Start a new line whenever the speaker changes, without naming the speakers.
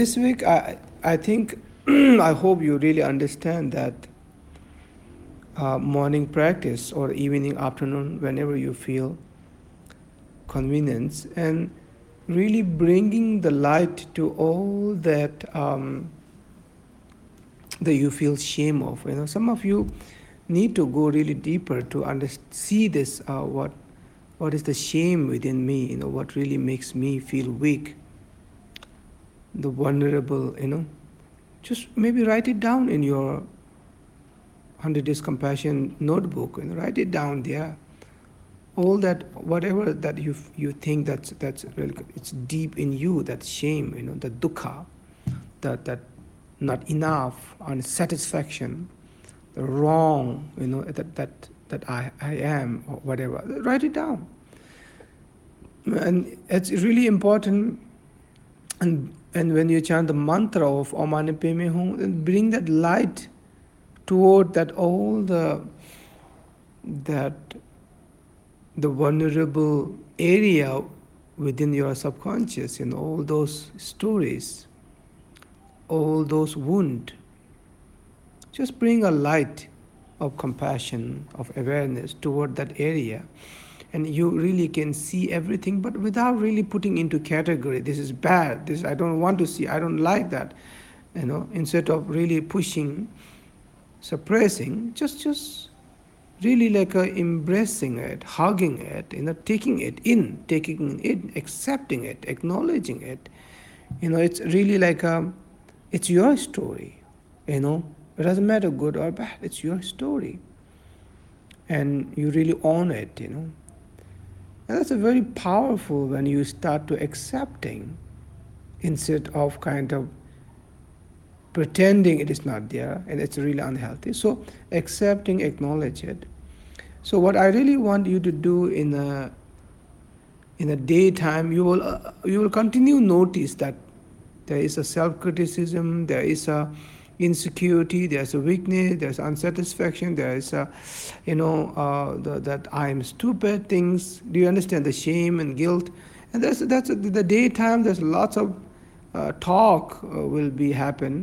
This week, I think, I hope you really understand that morning practice or evening, afternoon, whenever you feel convenience, and really bringing the light to all that that you feel shame of. Some of you need to go really deeper to see this. What is the shame within me? What really makes me feel weak, the vulnerable. Just maybe write it down in your 100 days compassion notebook, and write it down there. All that, whatever that you think that's really, it's deep in you, that shame, the dukkha, that not enough, unsatisfaction, the wrong, that I am, or whatever. Write it down. And it's really important. And when you chant the mantra of Om Mani Padme Hum, then bring that light toward that, all that the vulnerable area within your subconscious, all those stories, all those wounds. Just bring a light of compassion, of awareness toward that area, and you really can see everything, but without really putting into category. This is bad. This I don't want to see. I don't like that. Instead of really pushing, suppressing, just really like embracing it, hugging it, taking it, accepting it, acknowledging it. It's really like it's your story. It doesn't matter good or bad. It's your story, and you really own it. And that's a very powerful when you start to accepting instead of kind of pretending it is not there, and it's really unhealthy. So accepting, acknowledge it. So what I really want you to do in a daytime, you will continue notice that there is a self-criticism, there is a insecurity, there's a weakness, there's unsatisfaction, there is a that I am stupid things. Do you understand the shame and guilt? And that's the daytime. There's lots of talk will be happen.